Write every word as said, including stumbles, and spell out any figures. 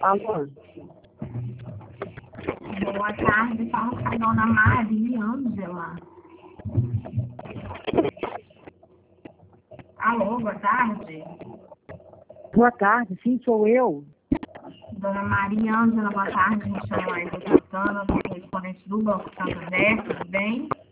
Alô? Boa tarde, fala com a dona Maria Ângela. Alô, boa tarde. Boa tarde, sim, sou eu. Dona Maria Ângela, boa tarde. Me chamo Laís Santana, sou correspondente do Banco Santander, tudo bem?